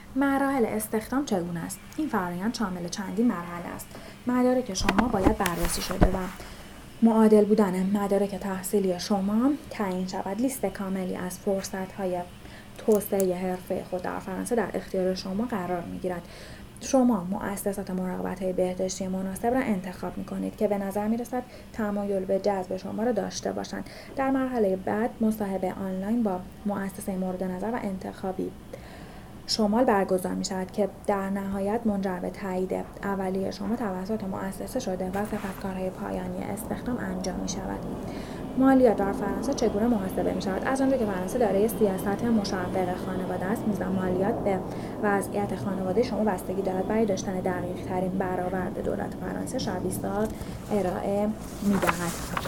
مراحل استخدام چگونه است؟ این فرآیند شامل چندین مرحله است. مدارک شما باید بررسی شده و معادل بودن مدارک تحصیلی شما تعیین شود. لیست کاملی از فرصت‌های توسعه حرفه خود در فرانسه در اختیار شما قرار می‌گیرد. شما مؤسسات مراقبت بهداشتی مناسب را انتخاب می‌کنید که به نظر می‌رسد تمایل به جذب شما را داشته باشند. در مرحله بعد مصاحبه آنلاین با مؤسسه مورد نظر و انتخابی شمال برگزار می شود که در نهایت منجر به تایید اولیه شما توسط مؤسسه شده و سپس کارهای پایانی استخدام انجام می شود. مالیات در فرانسه چگونه محاسبه می شود؟ از آنجا که فرانسه دارای سیاست مشوق خانواده است، میزان مالیات به وضعیت خانواده شما بستگی دارد. برای داشتن دقیق ترین برآورد دولت فرانسه شبیه‌ساز ارائه می دهد.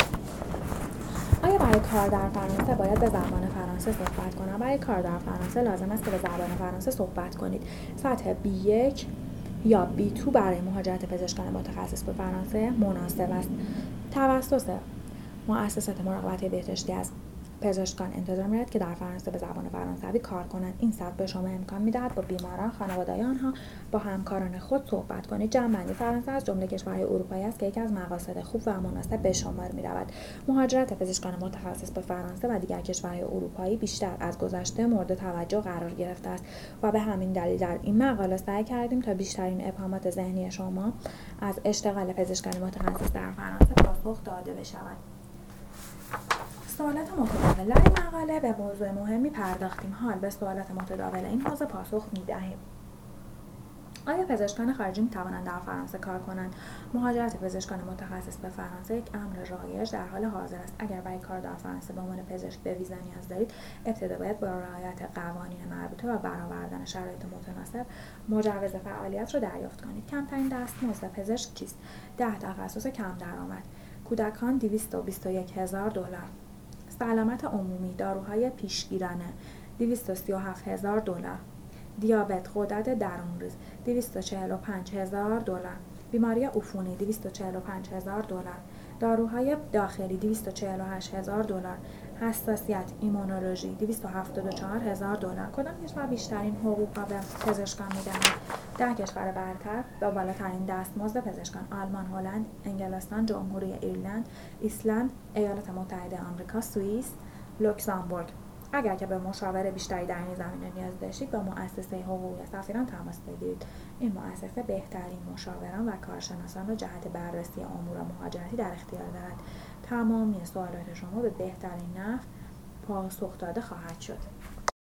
آیا برای کار در فرانسه باید به زبان فرانسه صحبت کنم؟ برای کار در فرانسه لازم است که به زبان فرانسه صحبت کنید. سطح B1 یا B2 برای مهاجرت پزشکان متخصص به فرانسه مناسب است. توسط مؤسسات مراقبت بهداشتی از پزشکان انتظار می‌رود که در فرانسه به زبان فرانسوی کار کنند. این سطح به شما امکان می‌دهد با بیماران، خانواده آنها، با همکاران خود صحبت کنید. جمع‌بندی: فرانسه از جمله کشورهای اروپایی است که یکی از مقاصد خوب و مناسب به شمار می‌رود. مهاجرت پزشکان متخصص به فرانسه و دیگر کشورهای اروپایی بیشتر از گذشته مورد توجه قرار گرفته است و به همین دلیل در این مقاله سعی کردیم تا بیشترین ابهامات ذهنی شما از اشتغال پزشکان متخصص در فرانسه پاسخ داده بشود. سوالات متداول: در این مقاله به موضوع مهمی پرداختیم. حال به سوالات متداول این حوزه پاسخ می‌دهیم. آیا پزشکان خارجی می‌توانند در فرانسه کار کنند؟ مهاجرت پزشکان متخصص به فرانسه یک امر رایج در حال حاضر است. اگر برای کار در فرانسه به عنوان پزشک به ویزا نیاز دارید، ابتدا باید با رعایت قوانین مربوطه و برآوردن شرایط متناسب مجوز فعالیت را دریافت کنید. کمترین دستمزد پزشک چیست؟ 10 تخصص کم درآمد. کودکان $221,000. سلامت عمومی: داروهای پیشگیرانه $237,000. دیابت غدد درونریز $245,000. بیماری عفونی $245,000. داروهای داخلی $248,000. حساسیت ایمونولوژی $274,000. کدام کشور بیشترین حقوق را به پزشکان می‌دهد؟ 10 کشور برتر با بالاترین دستمزد پزشکان: آلمان، هلند، انگلستان، جمهوری ایرلند، ایسلند، ایالات متحده آمریکا، سوئیس، لوکزامبورگ. اگر که به مشاوره بیشتری در این زمینه نیاز داشتید با مؤسسه حقوقی سفیران تماس بگیرید. این مؤسسه بهترین مشاوران و کارشناسان را جهت بررسی امور مهاجرتی در اختیار دارد. تمامی سوالات شما به بهترین نحو پاسخ داده خواهد شد.